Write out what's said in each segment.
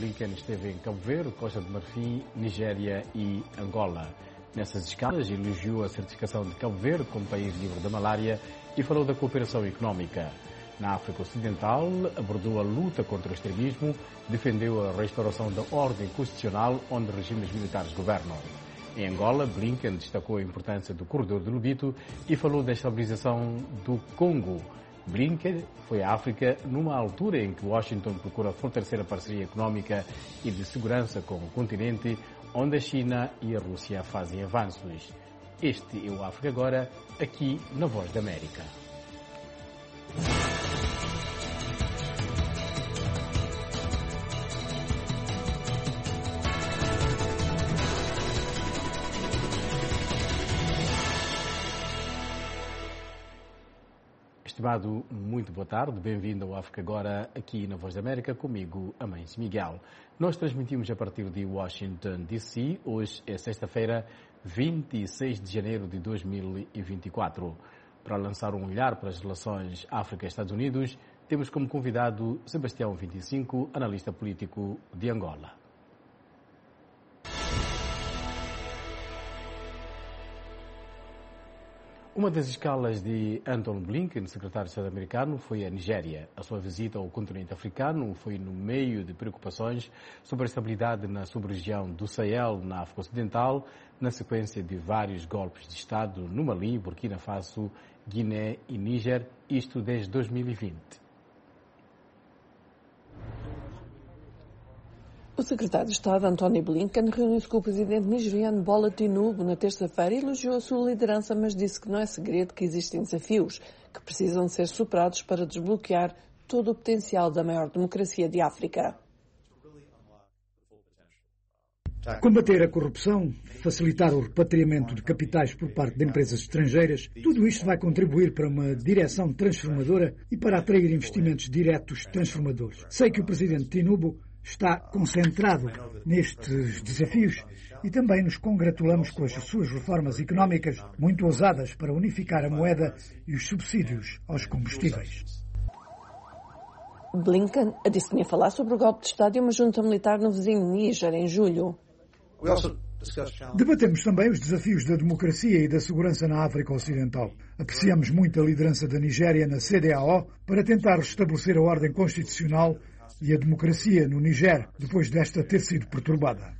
Blinken esteve em Cabo Verde, Costa de Marfim, Nigéria e Angola. Nessas escalas, elogiou a certificação de Cabo Verde como país livre da malária e falou da cooperação económica. Na África Ocidental, abordou a luta contra o extremismo, defendeu a restauração da ordem constitucional onde regimes militares governam. Em Angola, Blinken destacou a importância do corredor de Lobito e falou da estabilização do Congo. Blinken foi à África numa altura em que Washington procura fortalecer a parceria económica e de segurança com o continente, onde a China e a Rússia fazem avanços. Este é o África Agora, aqui na Voz da América. Estimado, muito boa tarde, bem-vindo ao África Agora, aqui na Voz da América, comigo, Amâncio Miguel. Nós transmitimos a partir de Washington, D.C., hoje é sexta-feira, 26 de janeiro de 2024. Para lançar um olhar para as relações África-Estados Unidos, temos como convidado Sebastião 25, analista político de Angola. Uma das escalas de Antony Blinken, secretário de Estado americano, foi a Nigéria. A sua visita ao continente africano foi no meio de preocupações sobre a estabilidade na sub-região do Sahel, na África Ocidental, na sequência de vários golpes de Estado no Mali, Burkina Faso, Guiné e Níger, isto desde 2020. O secretário de Estado, Antony Blinken, reuniu-se com o presidente nigeriano Bola Tinubu na terça-feira e elogiou a sua liderança, mas disse que não é segredo que existem desafios que precisam ser superados para desbloquear todo o potencial da maior democracia de África. Combater a corrupção, facilitar o repatriamento de capitais por parte de empresas estrangeiras, tudo isto vai contribuir para uma direção transformadora e para atrair investimentos diretos transformadores. Sei que o presidente Tinubu está concentrado nestes desafios e também nos congratulamos com as suas reformas económicas muito ousadas para unificar a moeda e os subsídios aos combustíveis. Blinken disse que ia falar sobre o golpe de Estado e uma junta militar no vizinho Níger em julho. Debatemos também os desafios da democracia e da segurança na África Ocidental. Apreciamos muito a liderança da Nigéria na CEDEAO para tentar restabelecer a ordem constitucional e a democracia no Niger, depois desta ter sido perturbada.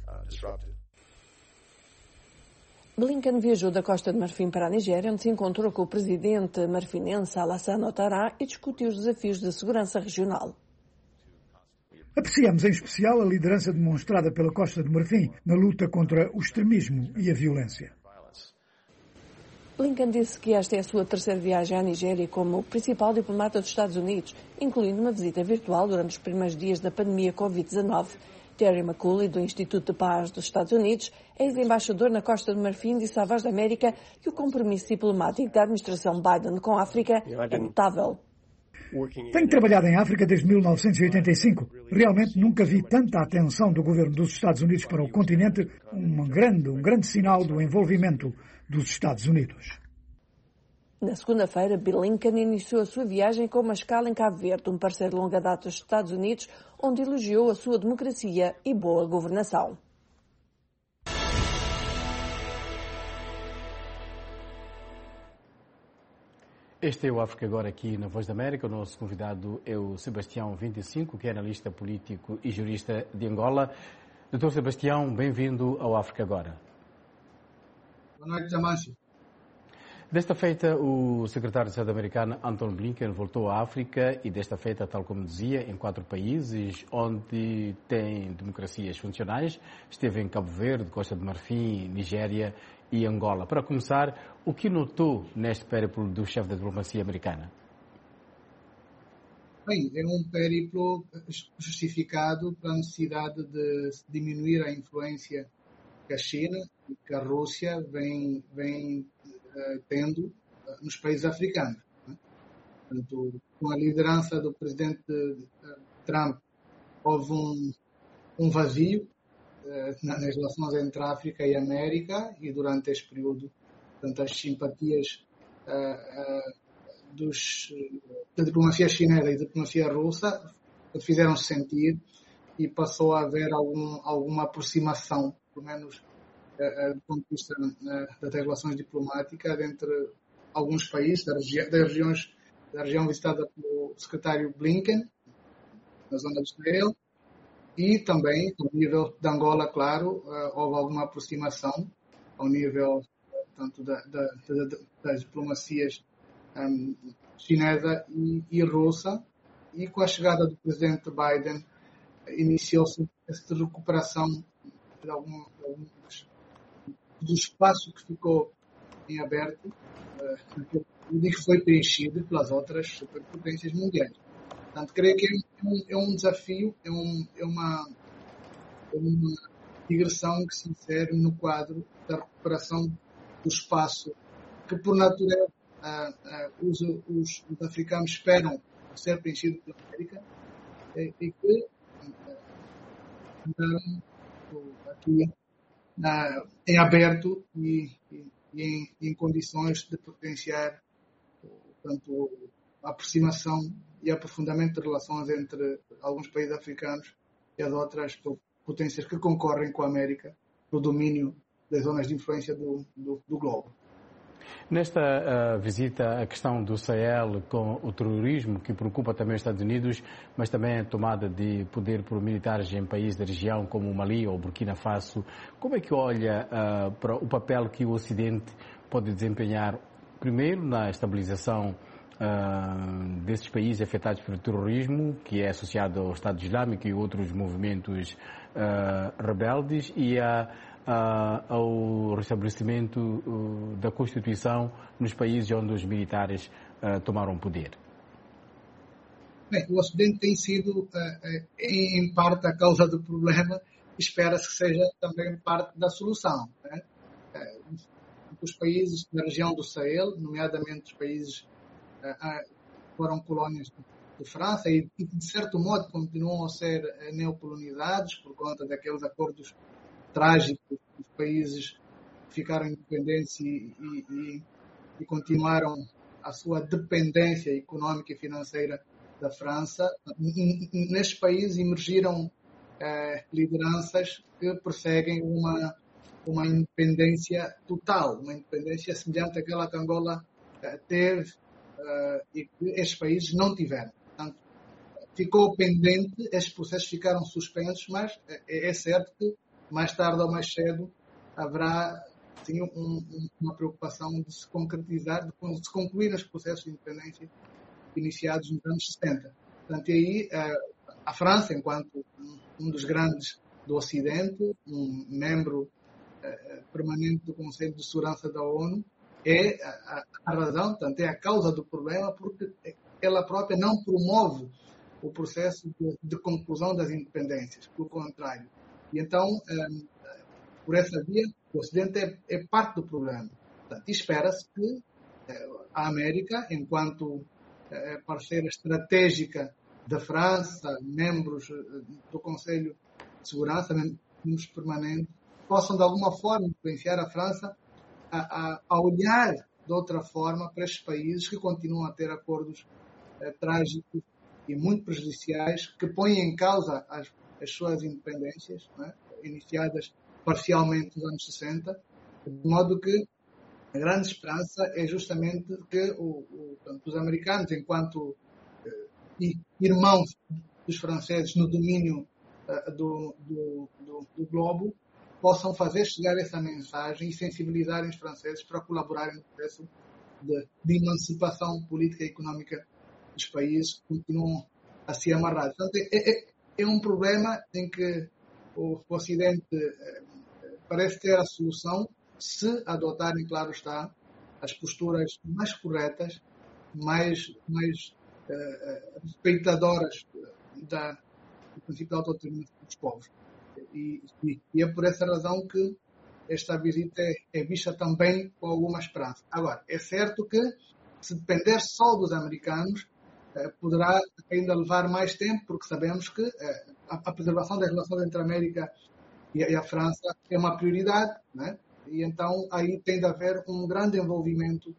Blinken viajou da Costa de Marfim para a Nigéria, onde se encontrou com o presidente marfinense Alassane Ouattara e discutiu os desafios da segurança regional. Apreciamos em especial a liderança demonstrada pela Costa de Marfim na luta contra o extremismo e a violência. Blinken disse que esta é a sua terceira viagem à Nigéria como principal diplomata dos Estados Unidos, incluindo uma visita virtual durante os primeiros dias da pandemia Covid-19. Terry McCauley, do Instituto de Paz dos Estados Unidos, ex-embaixador na Costa do Marfim, disse à Voz da América que o compromisso diplomático da administração Biden com a África é notável. Tenho trabalhado em África desde 1985. Realmente nunca vi tanta atenção do governo dos Estados Unidos para o continente, um grande sinal do envolvimento dos Estados Unidos. Na segunda-feira, Blinken iniciou a sua viagem com uma escala em Cabo Verde, um parceiro de longa data dos Estados Unidos, onde elogiou a sua democracia e boa governação. Este é o África Agora aqui na Voz da América. O nosso convidado é o Sebastião 25, que é analista político e jurista de Angola. Dr. Sebastião, bem-vindo ao África Agora. Boa noite, Amâncio. Desta feita, o secretário de Estado americano, Antony Blinken, voltou à África e desta feita, tal como dizia, em 4 países onde tem democracias funcionais. Esteve em Cabo Verde, Costa de Marfim, Nigéria e Angola. Para começar, o que notou neste périplo do chefe da diplomacia americana? Bem, é um périplo justificado pela necessidade de diminuir a influência que a China e que a Rússia vem tendo nos países africanos. Portanto, com a liderança do presidente Trump, houve um vazio nas relações entre a África e a América, e durante este período, portanto, as simpatias da diplomacia chinesa e da diplomacia russa fizeram-se sentir, e passou a haver alguma aproximação, pelo menos do ponto de vista das relações diplomáticas entre alguns países da região visitada pelo secretário Blinken, na zona de Israel, e também, ao nível de Angola, claro, houve alguma aproximação ao nível tanto das diplomacias chinesa e russa, e com a chegada do presidente Biden iniciou-se essa recuperação do espaço que ficou em aberto e que foi preenchido pelas outras superpotências mundiais. Portanto, creio que é um desafio, é uma digressão que se insere no quadro da recuperação do espaço que, por natureza, os africanos esperam ser preenchido pela América e que andaram aqui em aberto e em condições de potenciar tanto a aproximação e aprofundamento de relações entre alguns países africanos e as outras potências que concorrem com a América no domínio das zonas de influência do globo. Nesta visita, a questão do Sahel com o terrorismo, que preocupa também os Estados Unidos, mas também a tomada de poder por militares em países da região como o Mali ou Burkina Faso, como é que olha para o papel que o Ocidente pode desempenhar, primeiro na estabilização desses países afetados pelo terrorismo, que é associado ao Estado Islâmico e outros movimentos rebeldes, e ao restabelecimento da Constituição nos países onde os militares tomaram poder? Bem, o Ocidente tem sido, em parte, a causa do problema. Espera-se que seja também parte da solução, né? Os países da região do Sahel, nomeadamente os países que foram colónias de França e, de certo modo, continuam a ser neocolonizados por conta daqueles acordos trágicos dos países que ficaram independentes e continuaram a sua dependência económica e financeira da França. Nestes países emergiram lideranças que perseguem uma independência total, uma independência semelhante àquela que Angola teve e que estes países não tiveram. Portanto, ficou pendente, estes processos ficaram suspensos, mas é certo que mais tarde ou mais cedo haverá sim, uma preocupação de se concretizar, de se concluir os processos de independência iniciados nos anos 70. Portanto, e aí a França, enquanto um dos grandes do Ocidente, um membro permanente do Conselho de Segurança da ONU, é a razão, portanto, é a causa do problema, porque ela própria não promove o processo de conclusão das independências, pelo contrário. E então, por essa via, o Ocidente é parte do problema. Portanto, espera-se que a América, enquanto parceira estratégica da França, membros do Conselho de Segurança, membros permanentes, possam de alguma forma influenciar a França a olhar de outra forma para estes países que continuam a ter acordos trágicos e muito prejudiciais, que põem em causa as suas independências, né, iniciadas parcialmente nos anos 60, de modo que a grande esperança é justamente que os americanos, enquanto irmãos dos franceses no domínio do globo, possam fazer chegar essa mensagem e sensibilizarem os franceses para colaborarem no processo de emancipação política e económica dos países que continuam a se amarrar. Portanto, é um problema em que o Ocidente parece ter a solução se adotarem, claro está, as posturas mais corretas, mais respeitadoras do princípio da autodeterminação dos povos. E é por essa razão que esta visita é vista também com alguma esperança. Agora, é certo que, se depender só dos americanos, poderá ainda levar mais tempo, porque sabemos que a preservação das relações entre a América e a França é uma prioridade, né? E então aí tem de haver um grande envolvimento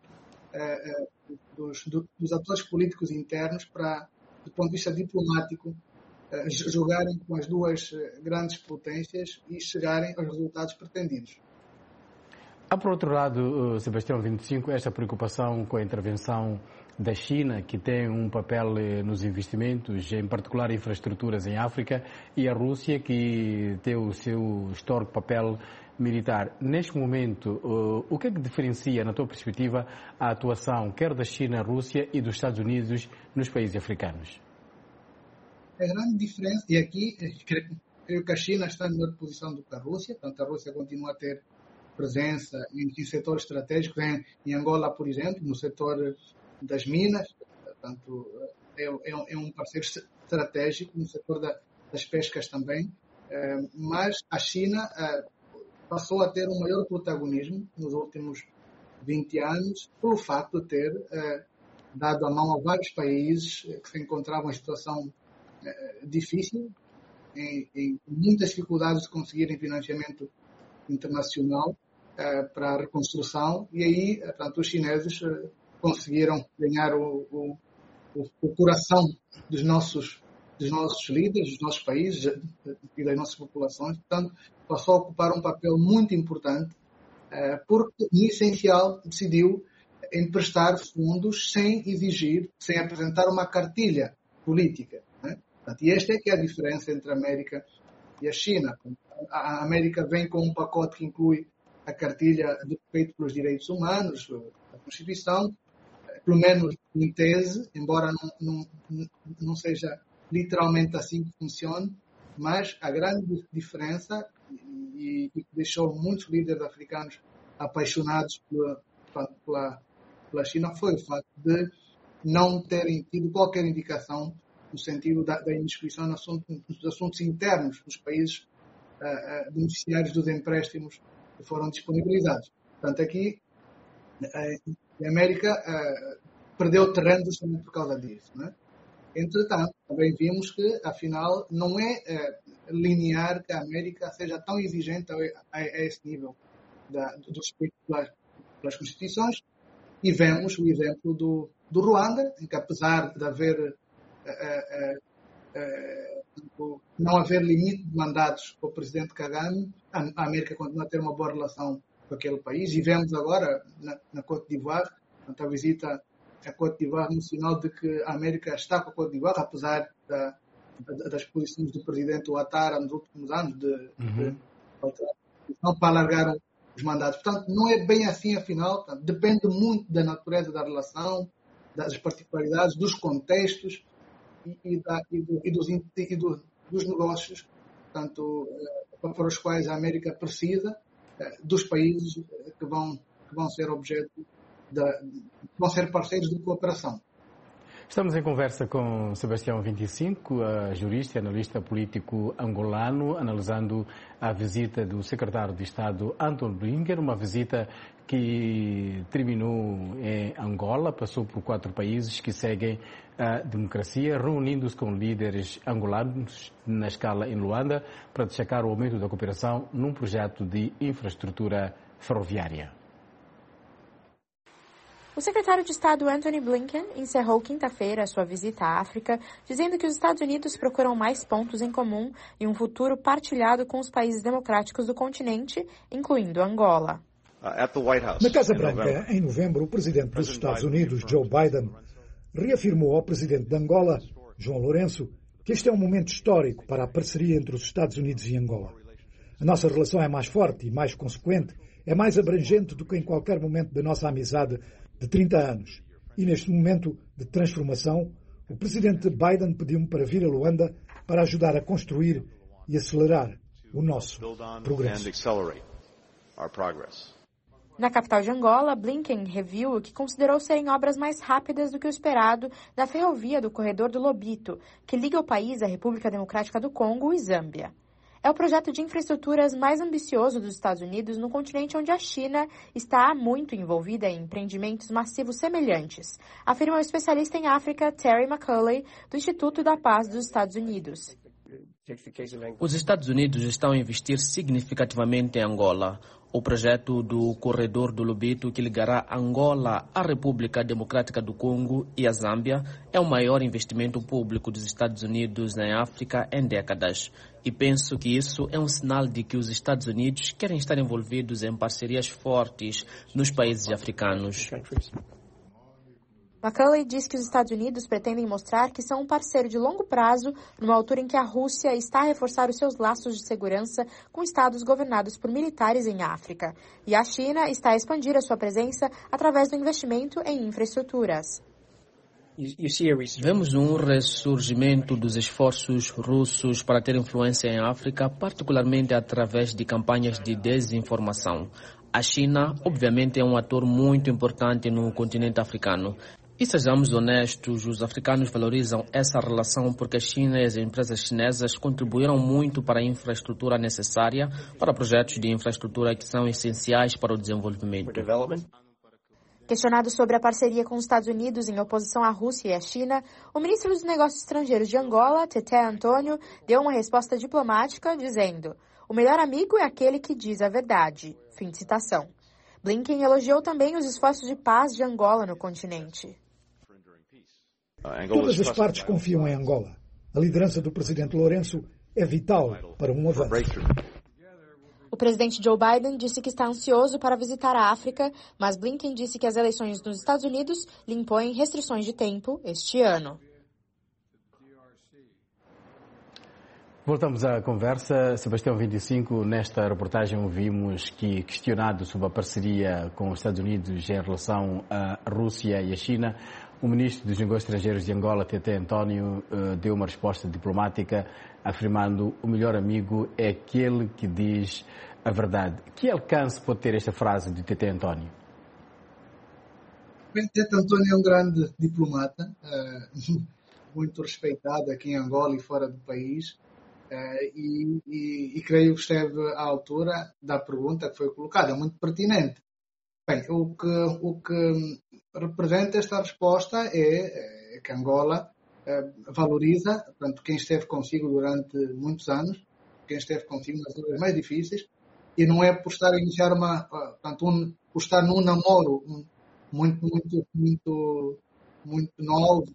dos atores políticos internos para, do ponto de vista diplomático, jogarem com as duas grandes potências e chegarem aos resultados pretendidos. Há, por outro lado, Sebastião 25, esta preocupação com a intervenção da China, que tem um papel nos investimentos, em particular infraestruturas em África, e a Rússia, que tem o seu histórico papel militar. Neste momento, o que é que diferencia, na tua perspectiva, a atuação quer da China, Rússia e dos Estados Unidos nos países africanos? A grande diferença, e aqui creio que a China está na melhor posição do que a Rússia, portanto a Rússia continua a ter presença em setores estratégicos, em Angola, por exemplo, no setor das minas, portanto é um parceiro estratégico, no setor das pescas também, mas a China passou a ter um maior protagonismo nos últimos 20 anos pelo facto de ter dado a mão a vários países que se encontravam em situação difícil, em muitas dificuldades de conseguirem financiamento internacional para a reconstrução, e aí, portanto, os chineses conseguiram ganhar o coração dos nossos líderes, dos nossos países e das nossas populações. Portanto, passou a ocupar um papel muito importante, porque, em essencial, decidiu emprestar fundos sem exigir, sem apresentar uma cartilha política, né? Portanto, e esta é que é a diferença entre a América e a China. A América vem com um pacote que inclui a cartilha de respeito pelos direitos humanos, a Constituição, pelo menos em tese, embora não seja literalmente assim que funcione, mas a grande diferença, e que deixou muitos líderes africanos apaixonados pela China, foi o facto de não terem tido qualquer indicação no sentido da indiscrição nos assuntos internos dos países beneficiários dos empréstimos que foram disponibilizados. Portanto, aqui a América perdeu terreno justamente por causa disso, né? Entretanto, também vimos que, afinal, não é linear que a América seja tão exigente a esse nível do respeito pelas constituições, e vemos o exemplo do Ruanda, em que, apesar de haver não haver limite de mandatos para o presidente Kagame, a América continua a ter uma boa relação com aquele país, e vemos agora na Côte d'Ivoire, a visita à Côte d'Ivoire, no sinal de que a América está com a Côte d'Ivoire, apesar das posições do presidente Ouattara nos últimos anos para alargar os mandatos. Portanto, não é bem assim, afinal, depende muito da natureza da relação, das particularidades, dos contextos e dos negócios, portanto, para os quais a América precisa dos países que vão ser objeto vão ser parceiros de cooperação. Estamos em conversa com Sebastião 25, jurista e analista político angolano, analisando a visita do secretário de Estado Antony Blinken, uma visita que terminou em Angola, passou por 4 países que seguem a democracia, reunindo-se com líderes angolanos na escala em Luanda para destacar o aumento da cooperação num projeto de infraestrutura ferroviária. O secretário de Estado Antony Blinken encerrou quinta-feira a sua visita à África, dizendo que os Estados Unidos procuram mais pontos em comum e um futuro partilhado com os países democráticos do continente, incluindo Angola. Na Casa Branca, em novembro, o presidente dos Estados Unidos, Joe Biden, reafirmou ao presidente de Angola, João Lourenço, que este é um momento histórico para a parceria entre os Estados Unidos e Angola. A nossa relação é mais forte e mais consequente, é mais abrangente do que em qualquer momento da nossa amizade de 30 anos. E neste momento de transformação, o presidente Biden pediu-me para vir a Luanda para ajudar a construir e acelerar o nosso progresso. Na capital de Angola, Blinken reviu o que considerou serem obras mais rápidas do que o esperado da ferrovia do Corredor do Lobito, que liga o país à República Democrática do Congo e Zâmbia. É o projeto de infraestruturas mais ambicioso dos Estados Unidos no continente onde a China está muito envolvida em empreendimentos massivos semelhantes, afirma o especialista em África Terry McCauley, do Instituto da Paz dos Estados Unidos. Os Estados Unidos estão a investir significativamente em Angola, O projeto do Corredor do Lobito, que ligará Angola à República Democrática do Congo e a Zâmbia, é o maior investimento público dos Estados Unidos em África em décadas. E penso que isso é um sinal de que os Estados Unidos querem estar envolvidos em parcerias fortes nos países africanos. Macaulay diz que os Estados Unidos pretendem mostrar que são um parceiro de longo prazo, numa altura em que a Rússia está a reforçar os seus laços de segurança com estados governados por militares em África. E a China está a expandir a sua presença através do investimento em infraestruturas. Vemos um ressurgimento dos esforços russos para ter influência em África, particularmente através de campanhas de desinformação. A China, obviamente, é um ator muito importante no continente africano. E sejamos honestos, os africanos valorizam essa relação porque a China e as empresas chinesas contribuíram muito para a infraestrutura necessária para projetos de infraestrutura que são essenciais para o desenvolvimento. Questionado sobre a parceria com os Estados Unidos em oposição à Rússia e à China, o ministro dos Negócios Estrangeiros de Angola, Tete Antônio, deu uma resposta diplomática dizendo: "O melhor amigo é aquele que diz a verdade." Fim de citação. Blinken elogiou também os esforços de paz de Angola no continente. Todas as partes confiam em Angola. A liderança do presidente Lourenço é vital para um avanço. O presidente Joe Biden disse que está ansioso para visitar a África, mas Blinken disse que as eleições nos Estados Unidos lhe impõem restrições de tempo este ano. Voltamos à conversa. Sebastião 25, nesta reportagem ouvimos que, questionado sobre a parceria com os Estados Unidos em relação à Rússia e à China, o ministro dos Negócios Estrangeiros de Angola, Tete Antônio, deu uma resposta diplomática afirmando: o melhor amigo é aquele que diz a verdade. Que alcance pode ter esta frase de Tete Antônio? Bem, Tete Antônio é um grande diplomata, muito respeitado aqui em Angola e fora do país. E creio que esteve à altura da pergunta que foi colocada, muito pertinente. Bem, o que representa esta resposta é que Angola valoriza, portanto, quem esteve consigo durante muitos anos, quem esteve consigo nas horas mais difíceis, e não é por estar a iniciar por estar num namoro muito novo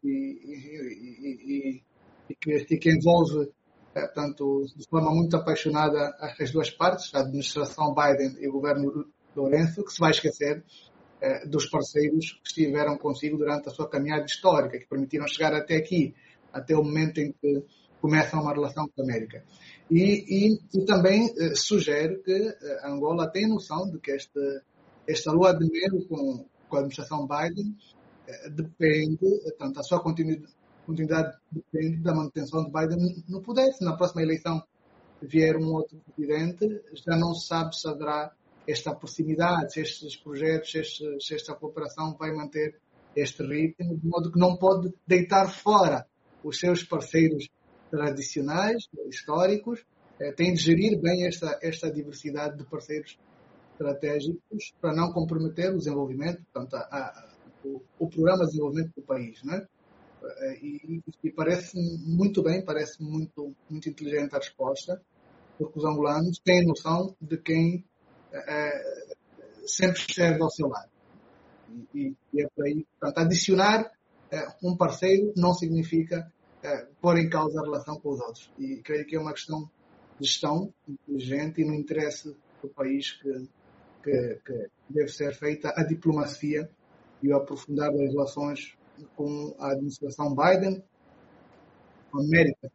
e que envolve, portanto, de forma muito apaixonada as duas partes, a administração Biden e o governo Lourenço, que se vai esquecer dos parceiros que estiveram consigo durante a sua caminhada histórica, que permitiram chegar até aqui, até o momento em que começa uma relação com a América. E também sugere que Angola tem noção de que esta lua de mel com a administração Biden depende, portanto, a sua continuidade depende da manutenção de Biden no poder. Se na próxima eleição vier um outro presidente, já não se sabe se haverá esta proximidade, se estes projetos, se esta cooperação vai manter este ritmo, de modo que não pode deitar fora os seus parceiros tradicionais, históricos, tem de gerir bem esta diversidade de parceiros estratégicos para não comprometer o desenvolvimento, portanto, o programa de desenvolvimento do país, não é? E parece muito bem, parece muito inteligente a resposta, porque os angolanos têm noção de quem sempre esteve ao seu lado. E é por aí, portanto, adicionar um parceiro não significa pôr em causa a relação com os outros. E creio que é uma questão de gestão inteligente e no interesse do país que deve ser feita a diplomacia e o aprofundar das relações com a administração Biden, com a América,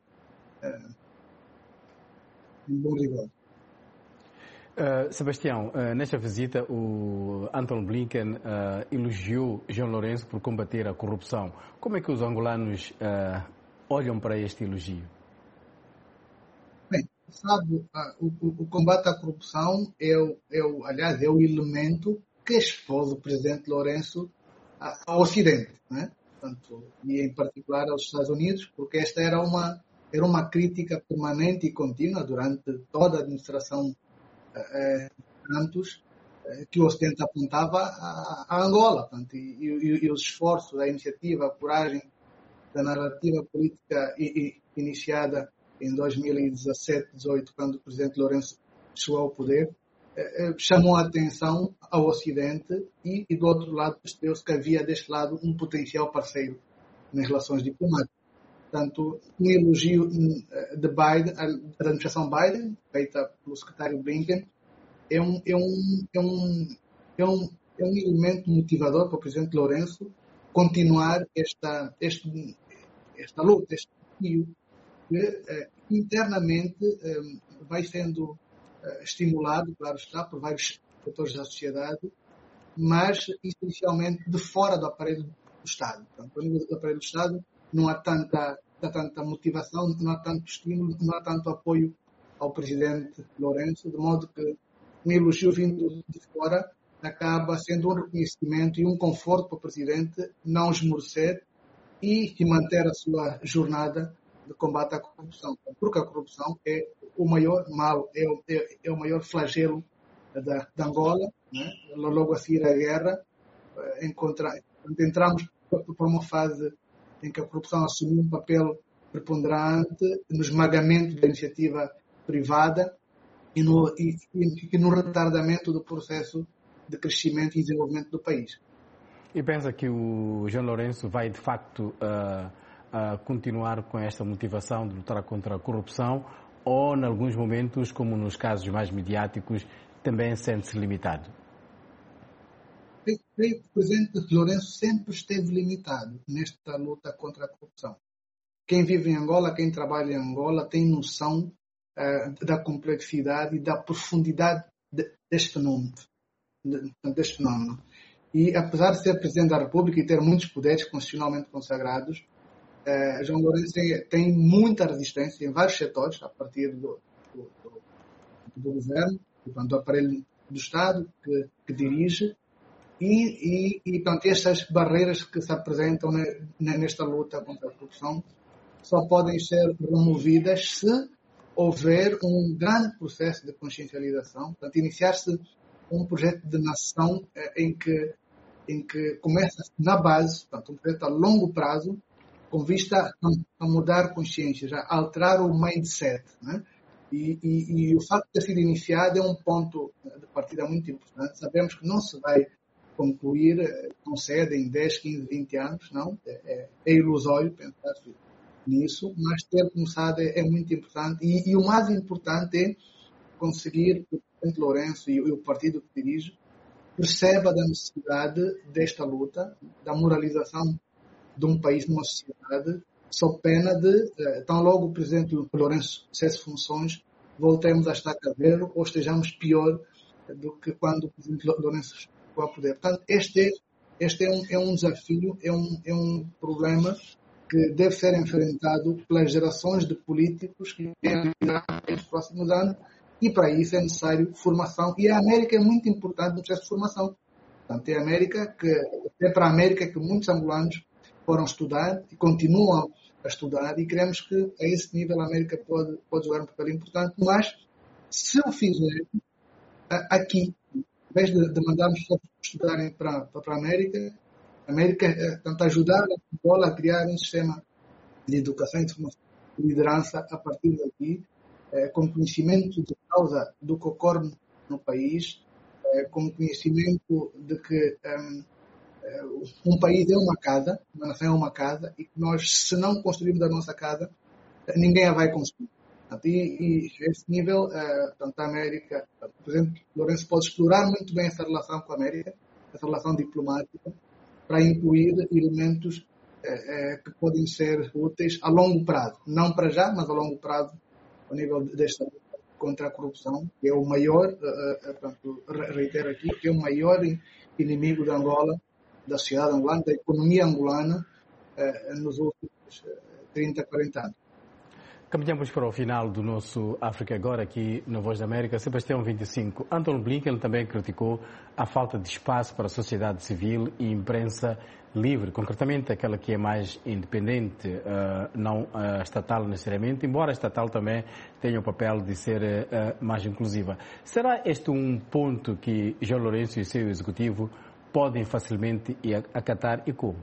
em bom rigor. Sebastião, nesta visita o Antony Blinken elogiou João Lourenço por combater a corrupção. Como é que os angolanos olham para este elogio? Bem, sabe, o combate à corrupção é o elemento que expôs o presidente Lourenço ao Ocidente, né? Portanto, e em particular aos Estados Unidos, porque esta era uma crítica permanente e contínua durante toda a administração Santos, que o Ocidente apontava a Angola. Portanto, e os esforços, a iniciativa, a coragem da narrativa política iniciada em 2017-18, quando o presidente Lourenço chegou ao poder, chamou a atenção ao Ocidente e do outro lado percebeu-se que havia deste lado um potencial parceiro nas relações diplomáticas. Portanto, um elogio de Biden, da administração Biden, feita pelo secretário Blinken, é um elemento motivador para o presidente Lourenço continuar esta luta, este desafio, que internamente vai sendo estimulado, claro está, por vários setores da sociedade, mas essencialmente de fora do aparelho do Estado. Portanto, no nível do aparelho do Estado não há tanta motivação, não há tanto estímulo, não há tanto apoio ao presidente Lourenço, de modo que um elogio vindo de fora acaba sendo um reconhecimento e um conforto para o presidente não esmorecer e manter a sua jornada de combate à corrupção. Porque a corrupção é o maior mal, é o maior flagelo da Angola, né? Logo a seguir à guerra, entramos por uma fase em que a corrupção assumiu um papel preponderante no esmagamento da iniciativa privada e no retardamento do processo de crescimento e desenvolvimento do país. E pensa que o João Lourenço vai, de facto, continuar com esta motivação de lutar contra a corrupção ou, em alguns momentos, como nos casos mais mediáticos, também sente-se limitado? Creio que o presidente Lourenço sempre esteve limitado nesta luta contra a corrupção. Quem vive em Angola, quem trabalha em Angola, tem noção da complexidade e da profundidade deste fenómeno. E, apesar de ser presidente da República e ter muitos poderes constitucionalmente consagrados, João Lourenço tem muita resistência em vários setores, a partir do governo, do aparelho do Estado que dirige, e portanto, estas barreiras que se apresentam nesta luta contra a corrupção só podem ser removidas se houver um grande processo de consciencialização, portanto, iniciar-se um projeto de nação em que começa na base, portanto, um projeto a longo prazo, com vista a mudar consciências, a alterar o mindset, né? E o facto de ter sido iniciado é um ponto de partida muito importante. Sabemos que não se vai concluir com sede em 10, 15, 20 anos, não? É ilusório pensar nisso, mas ter começado é muito importante. E o mais importante é conseguir que o presidente Lourenço e o partido que dirige perceba da necessidade desta luta, da moralização de um país, de uma sociedade, sob pena de, tão logo o presidente Lourenço cesse funções, voltemos a estar caveiro ou estejamos pior do que quando o presidente Lourenço chegou ao poder. Portanto, este é um desafio, é um problema que deve ser enfrentado pelas gerações de políticos que vêm nos próximos anos, e para isso é necessário formação. E a América é muito importante no processo de formação. Portanto, é para a América que muitos angolanos foram estudar e continuam a estudar, e queremos que a esse nível a América pode jogar um papel importante, mas se o fizer aqui, em vez de mandarmos todos estudarem para a América tenta ajudar a Angola a criar um sistema de educação e de liderança a partir daqui, com conhecimento de causa do que ocorre no país, com conhecimento de que um país é uma casa, uma nação é uma casa, e que nós, se não construirmos a nossa casa, ninguém a vai construir. E a esse nível, tanto a América, o presidente Lourenço pode explorar muito bem essa relação com a América, essa relação diplomática, para incluir elementos que podem ser úteis a longo prazo. Não para já, mas a longo prazo, ao nível desta luta contra a corrupção, que é o maior, reitero aqui, que é o maior inimigo da Angola, da sociedade angolana, da economia angolana, nos últimos 30, 40 anos. Caminhamos para o final do nosso África Agora, aqui na Voz da América. Sebastião 25. Antony Blinken também criticou a falta de espaço para a sociedade civil e imprensa livre, concretamente aquela que é mais independente, não estatal necessariamente, embora a estatal também tenha o papel de ser mais inclusiva. Será este um ponto que João Lourenço e o seu executivo podem facilmente acatar, e como?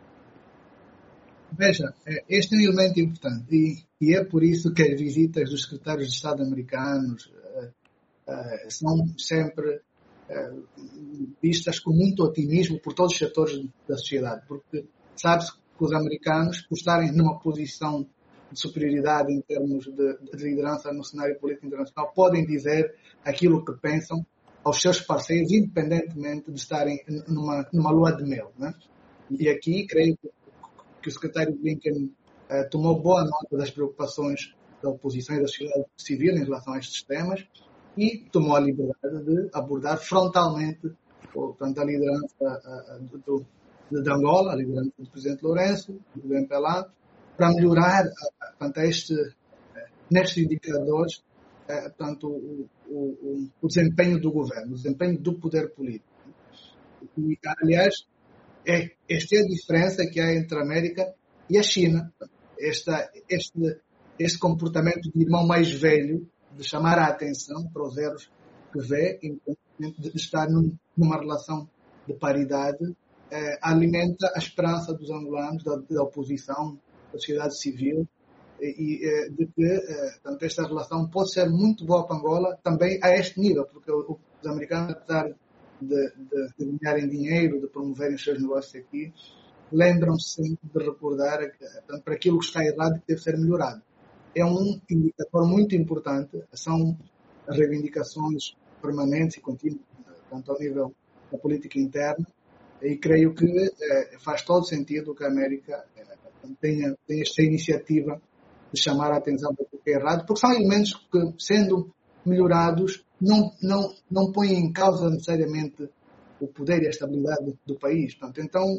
Veja, este é um elemento importante e é por isso que as visitas dos secretários de Estado americanos são sempre vistas com muito otimismo por todos os setores da sociedade, porque sabe-se que os americanos, por estarem numa posição de superioridade em termos de liderança no cenário político internacional, podem dizer aquilo que pensam aos seus parceiros, independentemente de estarem numa lua de mel, né? E aqui creio que o secretário Blinken tomou boa nota das preocupações da oposição e da sociedade civil em relação a estes temas e tomou a liberdade de abordar frontalmente, portanto, a liderança de Angola, a liderança do presidente Lourenço, do MPLA, para melhorar, portanto, nestes indicadores, portanto, o desempenho do governo, o desempenho do poder político. E, aliás, esta é a diferença que há entre a América e a China. Este comportamento de irmão mais velho, de chamar a atenção para os erros que vê, de estar numa relação de paridade, alimenta a esperança dos angolanos, da oposição, da sociedade civil, e de que portanto, esta relação pode ser muito boa para Angola também a este nível, porque os americanos, apesar de ganharem dinheiro, de promoverem os seus negócios aqui, lembram-se sempre de recordar que, portanto, para aquilo que está errado que deve ser melhorado. É um indicador muito importante, são as reivindicações permanentes e contínuas, tanto ao nível da política interna, e creio que faz todo sentido que a América tenha esta iniciativa de chamar a atenção para o que é errado, porque são elementos que, sendo melhorados, não põem em causa necessariamente o poder e a estabilidade do país. Portanto, então,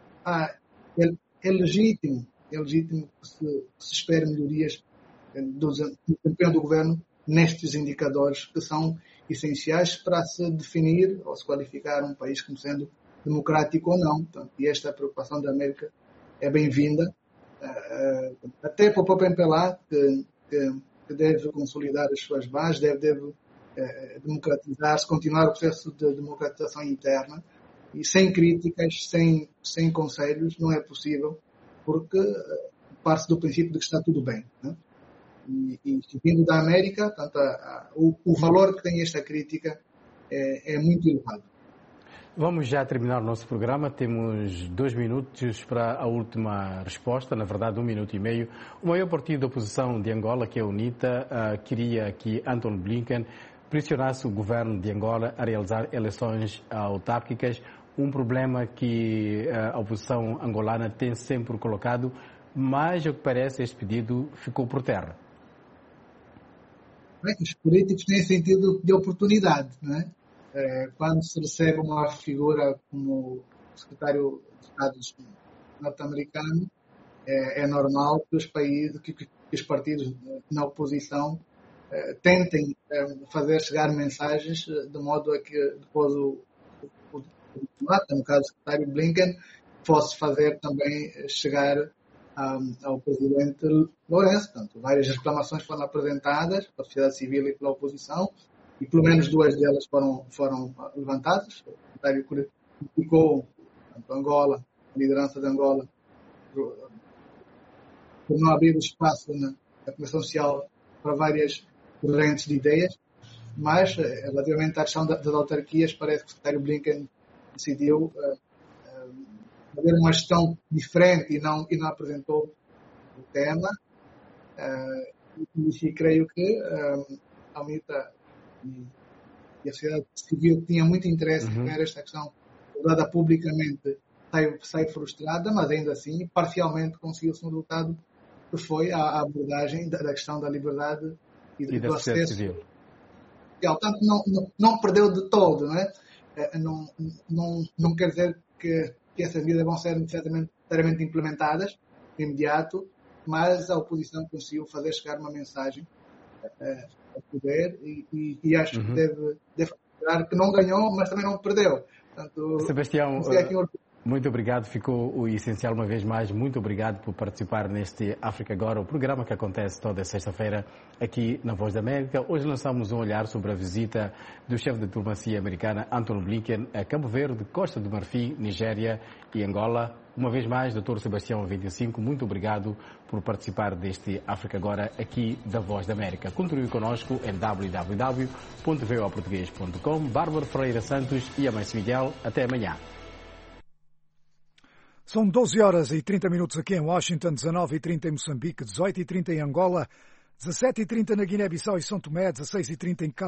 é legítimo que se espere melhorias do desempenho do governo nestes indicadores que são essenciais para se definir ou se qualificar um país como sendo democrático ou não. Portanto, e esta preocupação da América é bem-vinda, até para o próprio MPLA, que deve consolidar as suas bases, deve democratizar-se, continuar o processo de democratização interna, e sem críticas, sem conselhos, não é possível, porque parte do princípio de que está tudo bem, né? E vindo da América, portanto, o valor que tem esta crítica é muito elevado. Vamos já terminar o nosso programa. Temos 2 minutos para a última resposta, na verdade 1 minuto e meio. O maior partido da oposição de Angola, que é a UNITA, queria que Antony Blinken pressionasse o governo de Angola a realizar eleições autárquicas, um problema que a oposição angolana tem sempre colocado, mas, ao que parece, este pedido ficou por terra. Os políticos têm sentido de oportunidade, não é? Quando se recebe uma figura como o secretário de Estado norte-americano, é normal que os partidos na oposição tentem fazer chegar mensagens de modo a que depois o diplomata, no caso o secretário Blinken, fosse fazer também chegar ao presidente Lourenço. Portanto, várias reclamações foram apresentadas pela sociedade civil e pela oposição, e pelo menos 2 delas foram levantadas. O secretário criticou Angola, a liderança de Angola, por não abrir espaço na Comissão Social para várias correntes de ideias, mas, relativamente à questão das autarquias, parece que o secretário Blinken decidiu fazer uma gestão diferente e não apresentou o tema. E creio que a UNITA e a sociedade civil tinha muito interesse em ver esta questão abordada publicamente, sai frustrada, mas ainda assim, parcialmente, conseguiu-se um resultado que foi a abordagem da questão da liberdade e do acesso civil. Portanto, não perdeu de todo, não é? Não quer dizer que essas medidas vão ser necessariamente implementadas de imediato, mas a oposição conseguiu fazer chegar uma mensagem ao poder e acho que deve considerar que não ganhou, mas também não perdeu. Portanto, Sebastião, Muito obrigado, ficou o essencial uma vez mais. Muito obrigado por participar neste África Agora, o programa que acontece toda sexta-feira aqui na Voz da América. Hoje lançamos um olhar sobre a visita do chefe de diplomacia americana, Antony Blinken, a Cabo Verde, Costa do Marfim, Nigéria e Angola. Uma vez mais, Dr. Sebastião 25, muito obrigado por participar deste África Agora aqui da Voz da América. Continue connosco em www.voaportugues.com. Bárbara Ferreira Santos e Amâncio Miguel. Até amanhã. São 12 horas e 30 minutos aqui em Washington, 19h30 em Moçambique, 18h30 em Angola, 17h30 na Guiné-Bissau e São Tomé, 16h30 em Cabo